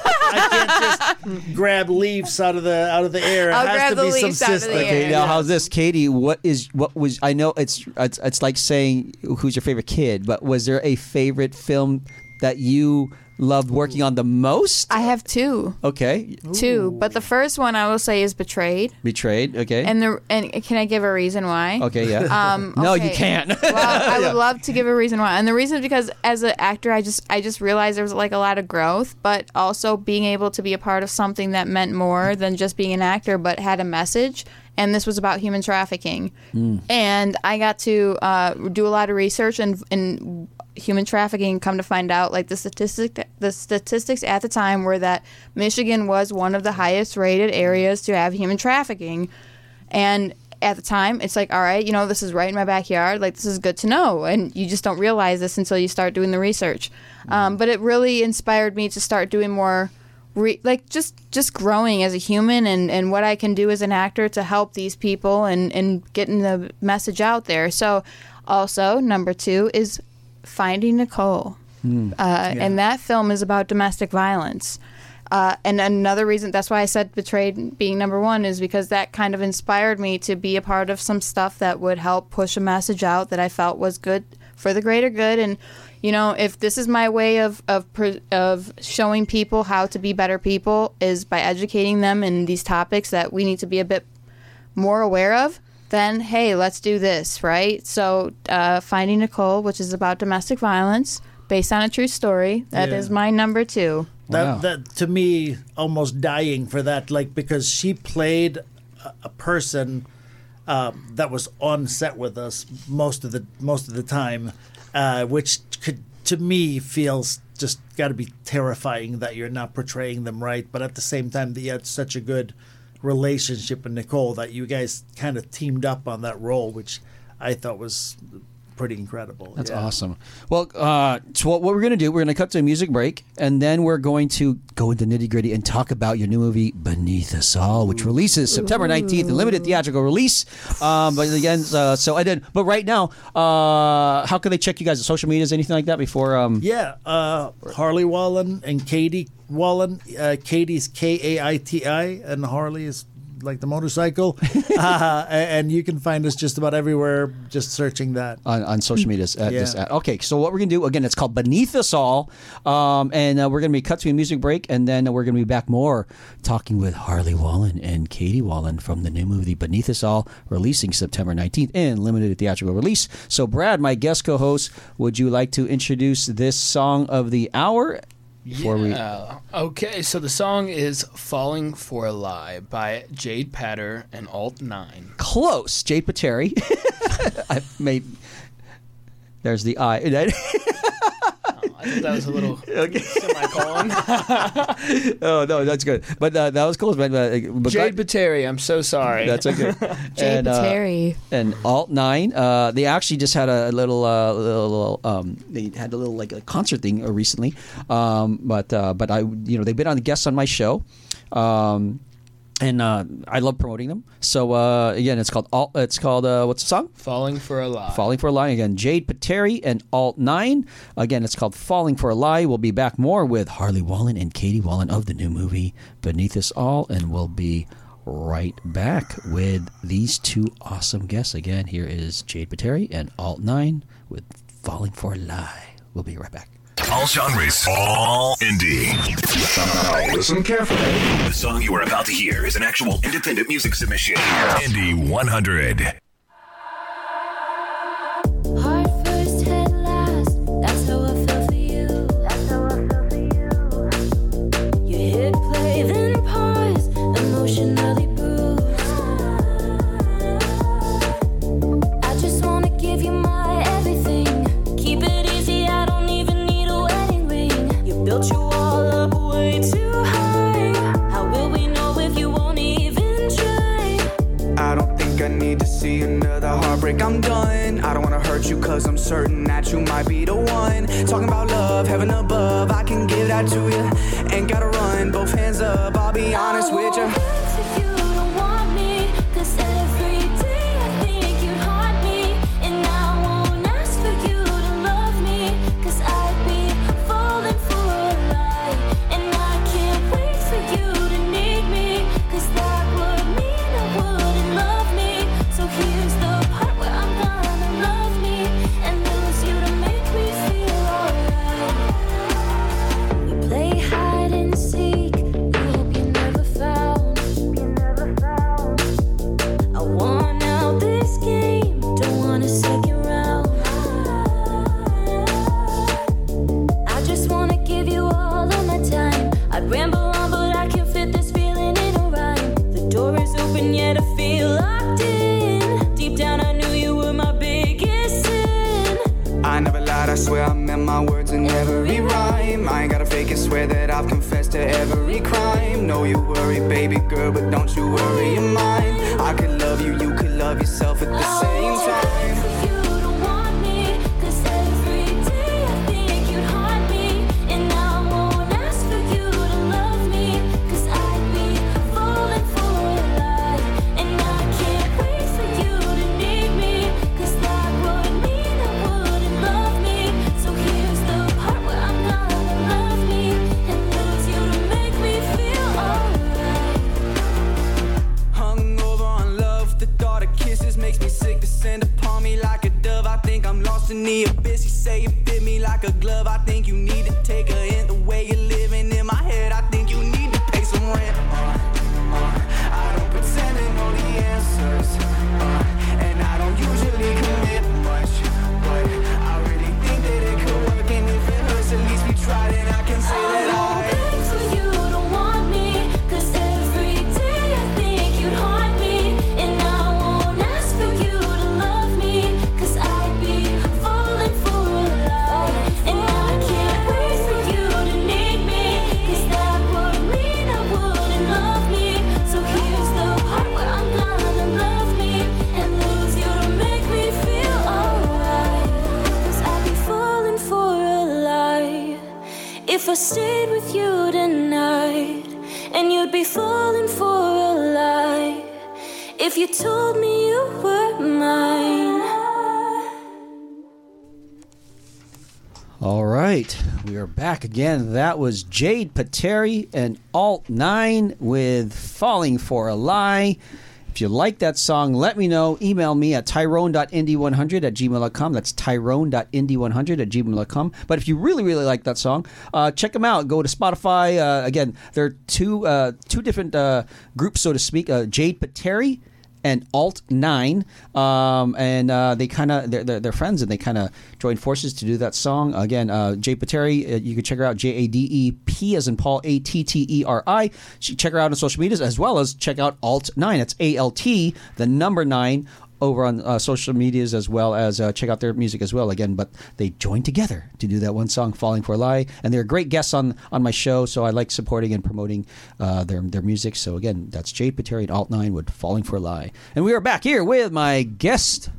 I can't just grab leaves out of the out of the air. It I'll has grab to the be some leaves out of the system. air. Okay, Yeah. now how's this, Katie? What is what was? I know it's it's it's like saying who's your favorite kid, but was there a favorite film that you loved working on the most? I have two. Okay, Two. But the first one I will say is Betrayed. Betrayed. Okay, And the and can I give a reason why? okay, yeah. Um, No, you okay. can't. Well, I Yeah. would love to give a reason why, and the reason is because as an actor, I just I just realized there was like a lot of growth, but also being able to be a part of something that meant more than just being an actor, but had a message. And this was about human trafficking, and I got to uh, do a lot of research and and human trafficking. Come to find out, like the statistic, the statistics at the time were that Michigan was one of the highest rated areas to have human trafficking. And at the time, it's like, all right, you know, this is right in my backyard. Like, this is good to know. And you just don't realize this until you start doing the research. Um, but it really inspired me to start doing more, re- like, just just growing as a human and, and what I can do as an actor to help these people and, and getting the message out there. So, also, number two is Finding Nicole. Uh, And that film is about domestic violence. Uh, and another reason, that's why I said Betrayed being number one, is because that kind of inspired me to be a part of some stuff that would help push a message out that I felt was good for the greater good. And, you know, if this is my way of, of, pre- of showing people how to be better people is by educating them in these topics that we need to be a bit more aware of, then, hey, let's do this, right? So uh, Finding Nicole, which is about domestic violence, based on a true story, that is Yeah. my number two. That, Wow. that to me, almost dying for that, like because she played a, a person um, that was on set with us most of the most of the time, uh, which could to me feels just got to be terrifying that you're not portraying them right, but at the same time that you had such a good relationship with Nicole that you guys kind of teamed up on that role, which I thought was pretty incredible. That's Yeah. awesome. Well, uh, so what, what we're going to do, we're going to cut to a music break, and then we're going to go into nitty gritty and talk about your new movie, Beneath Us All, which releases September nineteenth, a limited theatrical release. Um, but again, uh, so I did. But right now, uh, how can they check you guys on social medias, anything like that before? Um, Yeah, uh, Harley Wallen and Katie Wallen. Uh, Katie's K A I T I, and Harley is like the motorcycle. uh, and you can find us just about everywhere just searching that. On, on social medias at Yeah. this ad. Okay, so what we're gonna do again? It's called Beneath Us All, um, and uh, we're gonna be cut to a music break, and then we're gonna be back more talking with Harley Wallen and Katie Wallen from the new movie Beneath Us All, releasing September nineteenth in limited theatrical release. So, Brad, my guest co-host, would you like to introduce this song of the hour? Before we Yeah. Okay, so the song is Falling for a Lie by Jade Patter and Alt nine. close, Jade Pateri. I made. There's the I. I think that was a little Okay. semicolon. Oh no, that's good. But uh, that was cool. But, uh, but Jade Pateri, I'm so sorry. That's okay. Jay and, uh, Pateri. and Alt Nine, uh, they actually just had a little, uh, little, little um, they had a little like a concert thing uh, recently. Um, but uh, but I, you know, they've been on guests on my show. Um, And uh, I love promoting them. So uh, again, it's called Alt. It's called uh, what's the song? Falling for a Lie. Falling for a Lie. Again, Jade Pateri and Alt Nine. Again, it's called Falling for a Lie. We'll be back more with Harley Wallen and Katie Wallen of the new movie Beneath Us All, and we'll be right back with these two awesome guests. Again, here is Jade Pateri and Alt Nine with Falling for a Lie. We'll be right back. All genres, all indie. Now listen carefully. The song you are about to hear is an actual independent music submission. Indie one hundred. Heart first, head last. That's how I felt for you. That's how I felt for you. You hit play, then pause, emotionally bruised. I just wanna give you my everything. Keep it easy, I don't even need a wedding ring. You built you all up way too high. How will we know if you won't even try? I don't think I need to see another heartbreak, I'm done. I don't wanna hurt you cause I'm certain that you might be the one. Talking about love, heaven above, I can give that to you. Ain't gotta run, both hands up, I'll be honest with you. If you don't want me, 'cause every day I think you'd haunt me. And I won't ask for you to love me, 'cause I'd be falling for a lie. And I can't wait for you to need me, 'cause that would mean I wouldn't love me. So here's the part where I'm gonna love me and lose you to make me feel alright. We play hide and seek, you hope you never found. You never found. I want out this game, don't want a second round. I just wanna give you all of my time. I'd ramble on, but I can fit this feeling in a rhyme. The door is open, yet I feel locked in. Deep down, I knew you were my biggest sin. I never lied, I swear I meant my words in every rhyme. I ain't gotta fake it, swear that I've confessed to every crime. Know you worry, baby girl, but don't you worry, you're mine. I could love you, you could love yourself at the same time. For you to want me, 'cause every day I think you'd haunt me. And I won't ask for you to love me, 'cause I'd be falling for a lie. And I can't wait for you to need me, 'cause that would mean I wouldn't love me. So here's the part where I'm gonna love me and lose you to make me feel alright. Hung over on love, the thought of kisses makes me sick. Descend upon me like a dove, I think I'm lost in the abyss. You say you fit me like a glove, I think you need to take a hint. The way you're living in my head, I think you need to pay some rent. Uh, uh, I don't pretend to know the answers, uh, and I don't usually commit much, but I really think that it could work. And if it hurts, at least we tried, and I can say that I Beg for you to want me, 'cause every day I think you'd haunt me. And I won't ask for you to love me, 'cause I'd be falling for a lie. And I can't wait for you to need me, 'cause that would mean I wouldn't love me. So here's the part where I'm gonna love me and lose you to make me feel alright. 'Cause I'd be falling for a lie if I stayed with you tonight. And you'd be falling for a lie if you told me you were mine. All right, we are back again. That was Jade Pateri and Alt Nine with Falling for a Lie. If you like that song, let me know. Email me at tyrone dot indy one hundred at gmail dot com. That's tyrone dot indy one hundred at gmail dot com. But if you really, really like that song, uh, check them out. Go to Spotify. Uh, again, there are two uh, two different uh, groups, so to speak. Uh, Jade Pateri and Alt Nine, um, and uh, they kind of they're, they're, they're friends, and they kind of join forces to do that song. Again, uh, Jade Pateri, uh, you can check her out. J A D E P as in Paul, A T T E R I. She check her out on social medias, as well as check out Alt Nine. It's A L T, the number nine. over on uh, social medias as well as uh, check out their music as well again. But they joined together to do that one song, "Falling for a Lie," and they're great guests on, on my show. So I like supporting and promoting uh, their their music. So again, that's Jade Pateri and Alt nine with "Falling for a Lie," and we are back here with my guest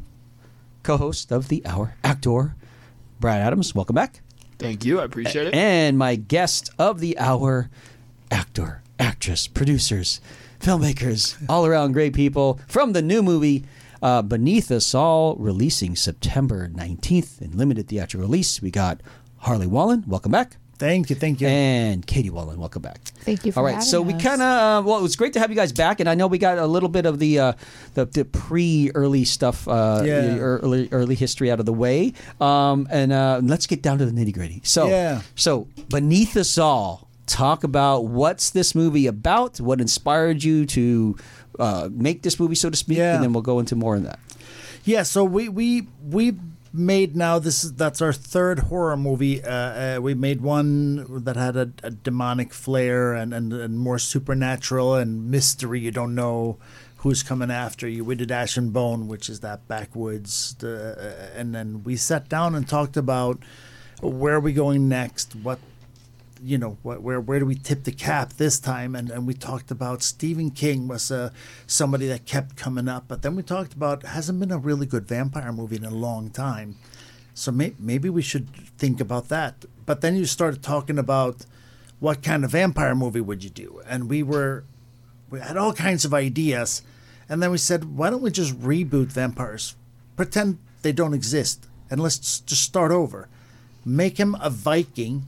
co-host of the hour, actor Brad Adams. Welcome back. Thank you. I appreciate it. And my guest of the hour, actor, actress, producers, filmmakers, all around great people from the new movie uh, Beneath Us All, releasing September nineteenth in limited theatrical release. We got Harley Wallen. Welcome back. Thank you, thank you. And Katie Wallen, welcome back. Thank you for All right, having so we us. kind of uh, well, it was great to have you guys back, and I know we got a little bit of the uh, the, the pre-early stuff, uh, Yeah. the early early history out of the way, um, and uh, let's get down to the nitty gritty. So, Yeah. so Beneath Us All, talk about what's this movie about, what inspired you to uh, make this movie, so to speak, Yeah. and then we'll go into more on that. Yeah, so we we we made now this is that's our third horror movie. Uh, uh, we made one that had a, a demonic flair and, and and more supernatural and mystery. You don't know who's coming after you. We did Ash and Bone, which is that backwoods, the, uh, and then we sat down and talked about where are we going next, what. You know, what, where where do we tip the cap this time? And and we talked about Stephen King was uh, somebody that kept coming up, but then we talked about hasn't been a really good vampire movie in a long time, so may, maybe we should think about that. But then you started talking about what kind of vampire movie would you do, and we were we had all kinds of ideas, and then we said, why don't we just reboot vampires, pretend they don't exist, and let's just start over, make him a Viking.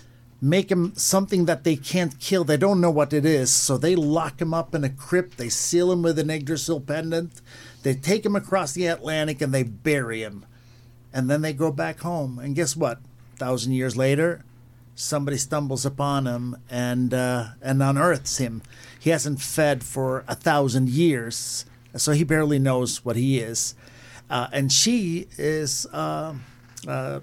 Make him something that they can't kill. They don't know what it is, so they lock him up in a crypt. They seal him with an Yggdrasil pendant. They take him across the Atlantic and they bury him. And then they go back home. And guess what? A thousand years later, somebody stumbles upon him and uh, and unearths him. He hasn't fed for a thousand years, so he barely knows what he is. Uh, and she is... Uh, uh,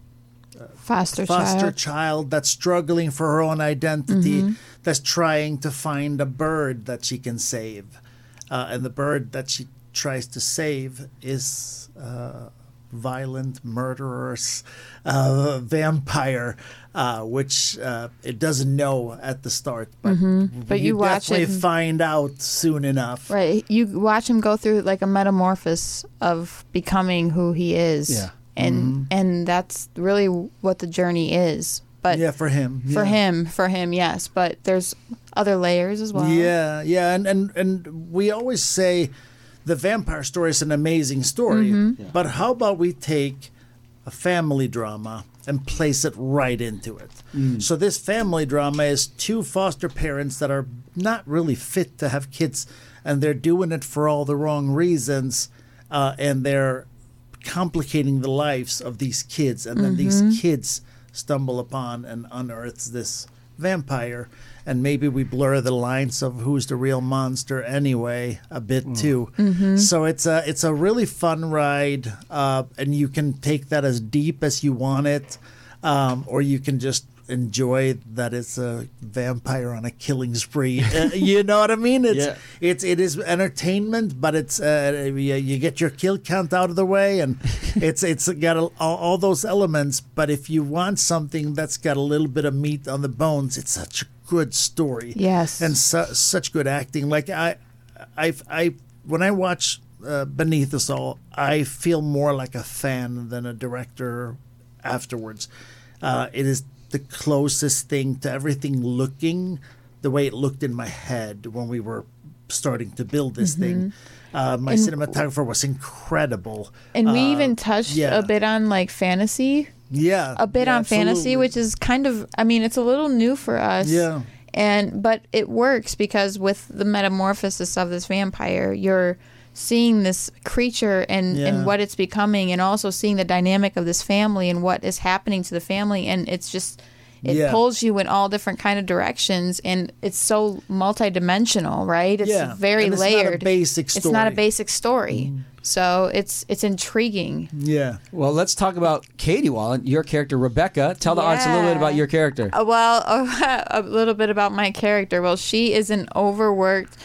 foster, foster child. child that's struggling for her own identity, that's trying to find a bird that she can save. Uh, and the bird that she tries to save is uh, violent, murderous uh, vampire, uh, which uh, it doesn't know at the start. But, But you watch definitely it- find out soon enough. Right. You watch him go through like a metamorphosis of becoming who he is. Yeah. And and that's really what the journey is. But Yeah, for him. for yeah. him, for him, yes. But there's other layers as well. Yeah, yeah, and, and and we always say the vampire story is an amazing story, Mm-hmm. but how about we take a family drama and place it right into it? So this family drama is two foster parents that are not really fit to have kids, and they're doing it for all the wrong reasons, uh, and they're complicating the lives of these kids, and then Mm-hmm. these kids stumble upon and unearths this vampire, and maybe we blur the lines of who's the real monster anyway a bit too. Mm-hmm. So it's a it's a really fun ride, uh, and you can take that as deep as you want it, um, or you can just enjoy that it's a vampire on a killing spree. Uh, you know what I mean? It's Yeah. it's it is entertainment, but it's uh, you, you get your kill count out of the way, and it's it's got a, all, all those elements. But if you want something that's got a little bit of meat on the bones, it's such a good story. Yes. and su- such good acting. Like I, I, I when I watch uh, Beneath Us All, I feel more like a fan than a director afterwards. Uh, it is the closest thing to everything looking the way it looked in my head when we were starting to build this thing. Uh, my Mm-hmm. And- cinematographer was incredible. And we Uh, even touched yeah. a bit on like fantasy, Yeah, a bit yeah, on fantasy, absolutely. which is kind of, I mean, it's a little new for us. Yeah. And but it works because with the metamorphosis of this vampire, you're seeing this creature and, Yeah. and what it's becoming, and also seeing the dynamic of this family and what is happening to the family, and it's just it Yeah. pulls you in all different kind of directions, and it's so multidimensional, right? It's Yeah. very And it's not a layered. basic It's not a story. basic story. So it's it's intriguing. Yeah. Well, let's talk about Katie Wallen, your character, Rebecca. Tell the audience a little bit Yeah. about your character. Uh, well, a little bit about my character. Well, she is an overworked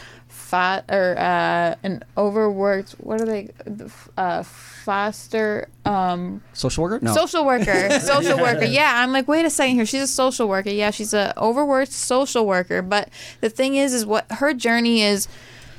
fa- or uh, an overworked. What are they? Uh, foster. Um, Social worker? No. Social worker. Social worker. Yeah, I'm like, wait a second here. She's a social worker. Yeah, she's a overworked social worker. But the thing is, is what her journey is.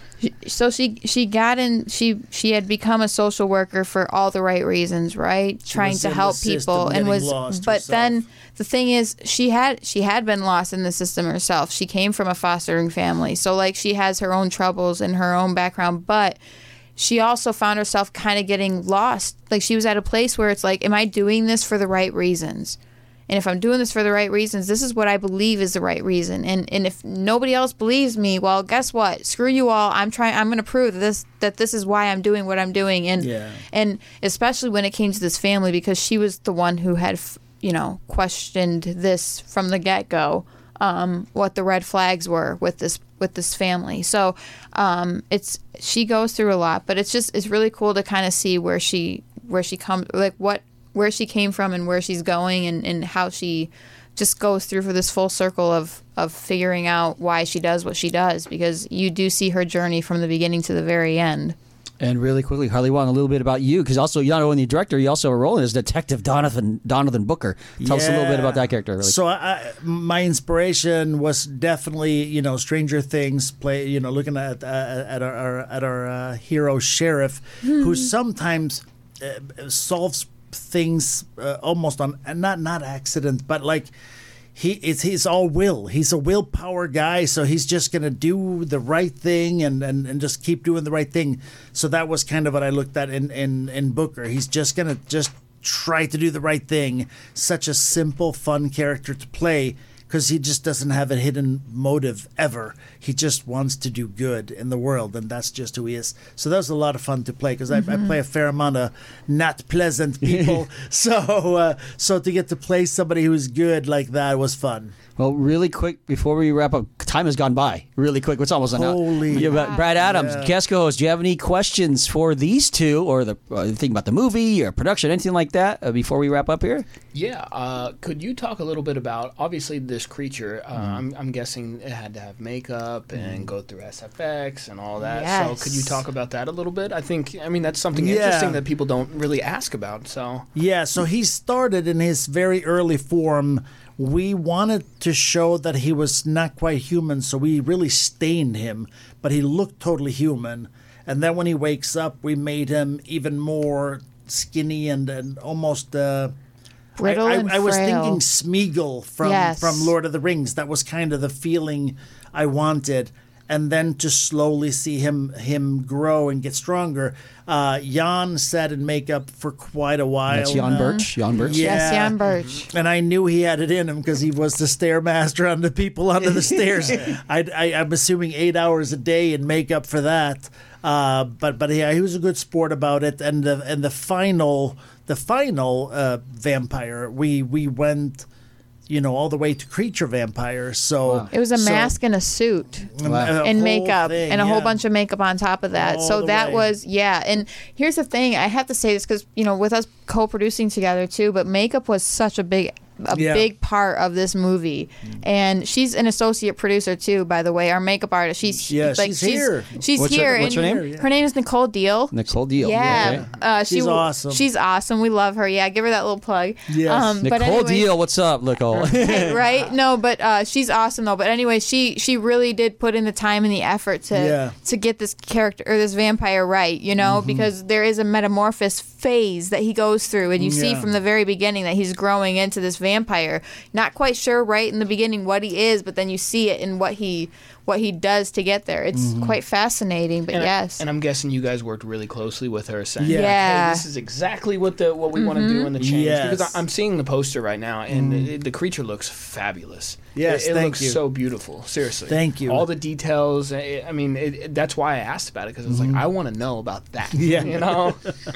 So she she got in. She she had become a social worker for all the right reasons, right? Trying was to in help the system, people, and getting was. lost But herself. then the thing is, she had she had been lost in the system herself. She came from a fostering family, so like she has her own troubles and her own background, but. She also found herself kind of getting lost. Like she was at a place where it's like, am I doing this for the right reasons? And if I'm doing this for the right reasons, this is what I believe is the right reason. And and if nobody else believes me, well, guess what? Screw you all. I'm trying. I'm going to prove that this that this is why I'm doing what I'm doing. And Yeah. and especially when it came to this family, because she was the one who had, you know, questioned this from the get go. Um, what the red flags were with this with this family. So um, it's she goes through a lot, but it's just it's really cool to kind of see where she where she comes like what where she came from and where she's going and, and how she just goes through for this full circle of of figuring out why she does what she does, because you do see her journey from the beginning to the very end. And really quickly, Harley Wong, a little bit about you, because also you're not only the director, you also have a role as Detective Donathan Donathan Booker. Tell us a little bit Yeah. about that character. Really. So I, I, my inspiration was definitely, you know, Stranger Things. Play, you know, looking at uh, at our, our at our uh, hero sheriff, who sometimes uh, solves things uh, almost on not not accident, but like. He it's he's all will. He's a willpower guy, so he's just gonna do the right thing and, and, and just keep doing the right thing. So that was kind of what I looked at in, in, in Booker. He's just gonna just try to do the right thing. Such a simple, fun character to play because he just doesn't have a hidden motive ever. He just wants to do good in the world, and that's just who he is. So that was a lot of fun to play because I, I play a fair amount of not pleasant people. so uh, so to get to play somebody who's good like that was fun. Well, really quick, before we wrap up, time has gone by really quick. It's almost an hour. Holy- Yeah, but Brad Adams, Yeah. guest co-host, do you have any questions for these two or the uh, thing about the movie or production, anything like that uh, before we wrap up here? Yeah, uh, could you talk a little bit about, obviously, this creature, uh, I'm, I'm guessing it had to have makeup and go through S F X and all that. Yes. So could you talk about that a little bit? I think, I mean, that's something Yeah. interesting that people don't really ask about. So Yeah, so he started in his very early form. We wanted to show that he was not quite human, so we really stained him, but he looked totally human. And then when he wakes up, we made him even more skinny and, and almost... Uh, Brittle I, I, and I was frail. thinking Smeagol from, Yes. from Lord of the Rings. That was kind of the feeling I wanted. And then to slowly see him him grow and get stronger. Uh, Jan sat in makeup for quite a while. That's Jan now. Birch. Jan Birch. Yeah. Yes, Jan Birch. And I knew he had it in him because he was the stairmaster on the people under the stairs. I, I, I'm assuming eight hours a day in makeup for that. Uh, but but yeah, he was a good sport about it. And the and the final the final uh, vampire, we we went, you know, all the way to creature vampire. So It was a so- mask and a suit. a Wow. And whole makeup thing, and a whole yeah. bunch of makeup on top of that. All so the that way. was yeah. And here's the thing, I have to say this because you know with us co-producing together too, but makeup was such a big a Yeah. big part of this movie. And she's an associate producer too, by the way. Our makeup artist. She's Yeah, like she's here. She's What's her- here. what's her and name? Her name is Nicole Deal. Nicole Deal. Yeah, Okay. uh, she, She's awesome. She's awesome. We love her. Yeah, give her that little plug. Yes. Um, but Nicole anyway- Deal, what's up, Nicole? right? No, but uh, she's awesome though. But anyway, she she really did put in the time and the effort to Yeah. to get this character or this vampire right, you know, Mm-hmm. because there is a metamorphosis phase that he goes through, and you see Yeah. from the very beginning that he's growing into this vampire. Not quite sure right in the beginning what he is, but then you see it in what he what he does to get there. It's Mm-hmm. quite fascinating. But and, I- yes, and I'm guessing you guys worked really closely with her, saying, Yeah. like, Yeah. hey, this is exactly what the what we want to do in the change." Yes. Because I, I'm seeing the poster right now, and it, the creature looks fabulous. Yes, it, it thank looks you. so beautiful. Seriously, Thank you. All the details. I I mean, it, it- that's why I asked about it because I was like, I want to know about that. Yeah. you know.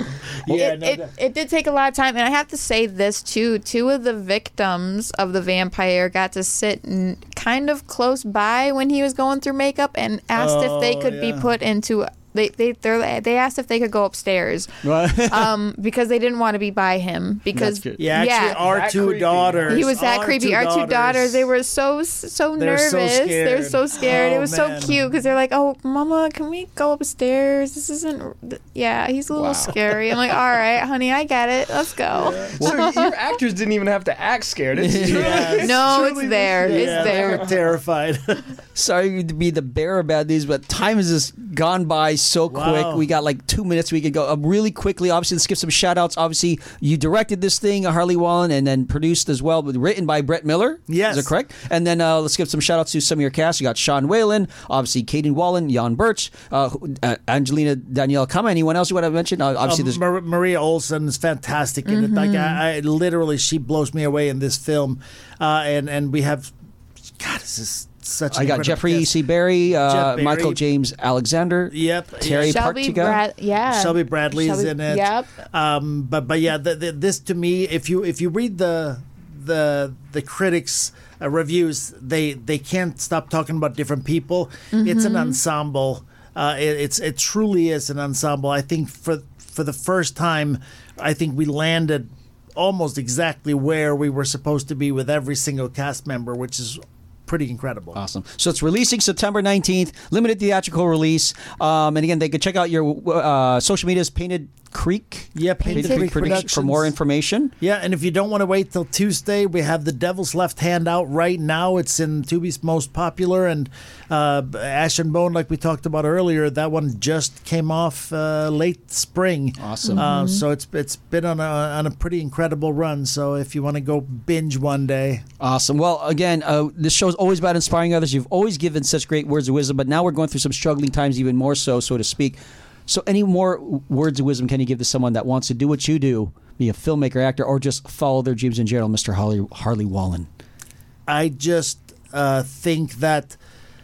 Yeah, it, no, it, that- it did take a lot of time, and I have to say this too. Two of the victims of the vampire got to sit n- kind of close by when he was going through makeup and asked if they Oh, could be yeah. put into They they they're, they asked if they could go upstairs, um, because they didn't want to be by him because That's good. Yeah, actually, yeah. our That two creepy. daughters. He was that our creepy. Two Our two daughters, daughters, they were so so They're nervous. so They were scared. so scared. Oh, it was man. so cute because they're like, "Oh, Mama, can we go upstairs? This isn't. Yeah, he's a little Wow. scary." I'm like, "All right, honey, I get it. Let's go." So your actors didn't even have to act scared. It's truly, Yes. No, truly it's there. this- It's Yeah, they there. were terrified. Sorry to be the bearer of bad news, but time has just gone by so Wow. quick. We got like two minutes we could go. Uh, really quickly, obviously, let's give some shout outs. Obviously, you directed this thing, Harley Wallen, and then produced as well, but written by Brett Miller. Yes. Is that correct? And then uh, let's give some shout outs to some of your cast. You got Sean Whalen, obviously, Katie Wallen, Jan Birch, uh, who- uh, Angelina Danielle Kama. Anyone else you want to mention? Uh, obviously, Um, there's. Mar- Maria Olsen is fantastic in it. Like I, I literally, she blows me away in this film, uh, and and we have, God, this is such. I an got incredible Jeffrey cast. C. Barry, uh, Jeff Barry. Michael James Alexander, Yep. Terry yeah. Shelby Partiga. Brad, yeah. Shelby Bradley is Shelby- in it. Yep. Um, but but yeah, the, the, this to me, if you if you read the the the critics' uh, reviews, they they can't stop talking about different people. It's an ensemble. Uh, it, it's it truly is an ensemble. I think for for the first time, I think we landed almost exactly where we were supposed to be with every single cast member, which is pretty incredible. Awesome. So it's releasing September nineteenth, limited theatrical release. Um, and again, they can check out your uh, social medias, Painted Creek. Yeah, Painted Creek Production for more Productions. information. Yeah, and if you don't want to wait till Tuesday, we have The Devil's Left Hand out right now. It's in Tubi's most popular, and uh, Ash and Bone, like we talked about earlier, that one just came off uh, late spring. Awesome. Uh, so it's it's been on a on a pretty incredible run. So if you want to go binge one day, Awesome. Well, again, uh, this show is always about inspiring others. You've always given such great words of wisdom, but now we're going through some struggling times, even more so, so to speak. So, any more words of wisdom can you give to someone that wants to do what you do, be a filmmaker, actor, or just follow their dreams in general, Mister Harley, Harley Wallen? I just uh, think that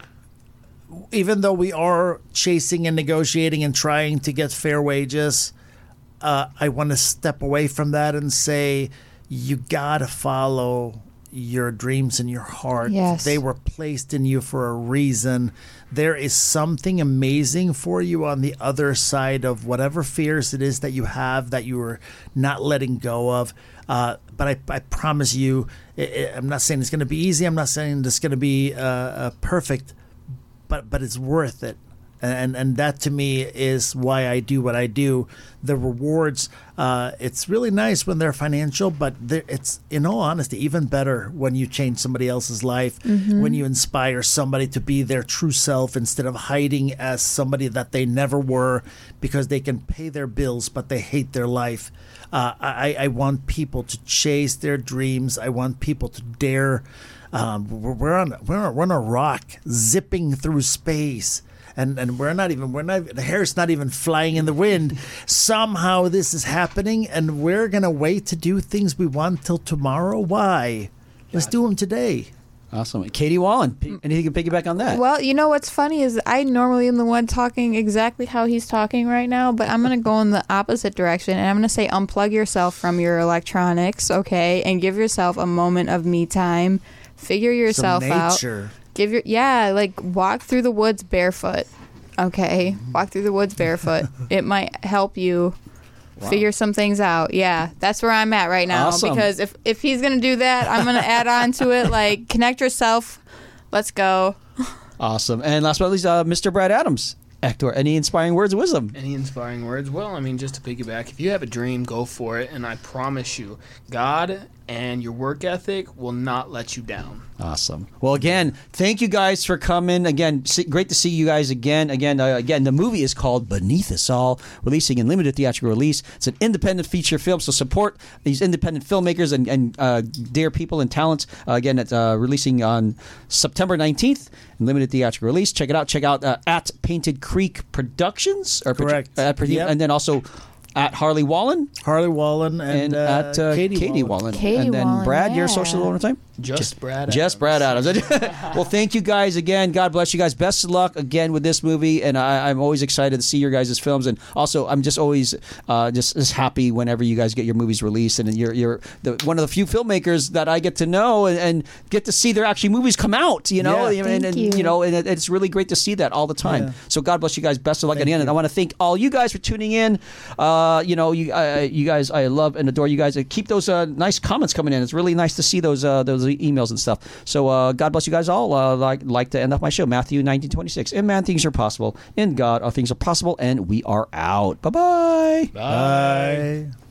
even though we are chasing and negotiating and trying to get fair wages, uh, I want to step away from that and say you gotta follow your dreams and your heart. Yes. They were placed in you for a reason. There is something amazing for you on the other side of whatever fears it is that you have that you are not letting go of. Uh, but I, I promise you, i i I'm not saying it's going to be easy. I'm not saying it's going to be uh, uh, perfect, but but it's worth it. And and that to me is why I do what I do. The rewards, uh, it's really nice when they're financial, but they're, it's, in all honesty, even better when you change somebody else's life, when you inspire somebody to be their true self instead of hiding as somebody that they never were because they can pay their bills, but they hate their life. Uh, I, I want people to chase their dreams. I want people to dare. Um, we're, we're on we're on, we're on a rock zipping through space. And, and we're not even, we're not, the hair's not even flying in the wind. Somehow this is happening, and we're going to wait to do things we want till tomorrow. Why? Let's do them today. Awesome. Katie Wallen, p- anything you can piggyback on that? Well, you know what's funny is I normally am the one talking exactly how he's talking right now, but I'm going to go in the opposite direction, and I'm going to say unplug yourself from your electronics, okay, and give yourself a moment of me time. Figure yourself Some out. nature. Give your yeah, like walk through the woods barefoot. Okay, walk through the woods barefoot. It might help you figure some things out. Yeah, that's where I'm at right now. Awesome. Because if if he's gonna do that, I'm gonna add on to it. Like connect yourself. Let's go. Awesome. And last but not least, uh, Mister Brad Adams, actor. Any inspiring words of wisdom? Any inspiring words? Well, I mean, just to piggyback, if you have a dream, go for it. And I promise you, God and your work ethic will not let you down. Awesome. Well, again, thank you guys for coming. Again, see, great to see you guys again. Again, uh, again, the movie is called Beneath Us All, releasing in limited theatrical release. It's an independent feature film, so support these independent filmmakers and, and uh, dear people and talents. Uh, again, it's uh, releasing on September nineteenth in limited theatrical release. Check it out. Check out uh, at Painted Creek Productions. Or Correct. Uh, at, Yep. And then also at Harley Wallen Harley Wallen and, and, uh, at uh, Katie, Katie Wallen. Wallen. Katie and then Wallen, Brad, your yeah. social one more time? Just Brad. Just Brad Adams. Well, thank you guys again. God bless you guys. Best of luck again with this movie, and I, I'm always excited to see your guys' films. And also, I'm just always uh, just, just happy whenever you guys get your movies released. And you're you're the, one of the few filmmakers that I get to know and, and get to see their actually movies come out. You know, Yeah. and, Thank and you. you know, and it, it's really great to see that all the time. Yeah. So God bless you guys. Best of luck Thank again. you. And I want to thank all you guys for tuning in. Uh, you know, you uh, you guys, I love and adore you guys. Uh, Keep those uh, nice comments coming in. It's really nice to see those uh, those emails and stuff. So uh, God bless you guys all. Uh, like like to end off my show, Matthew nineteen twenty-six. In man, things are possible. In God, all things are possible. And we are out. Bye-bye. Bye.